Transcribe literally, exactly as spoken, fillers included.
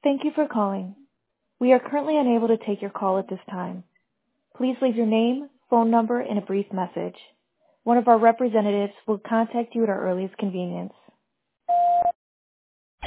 Thank you for calling. We are currently unable to take your call at this time. Please leave your name, phone number, and a brief message. One of our representatives will contact you at our earliest convenience.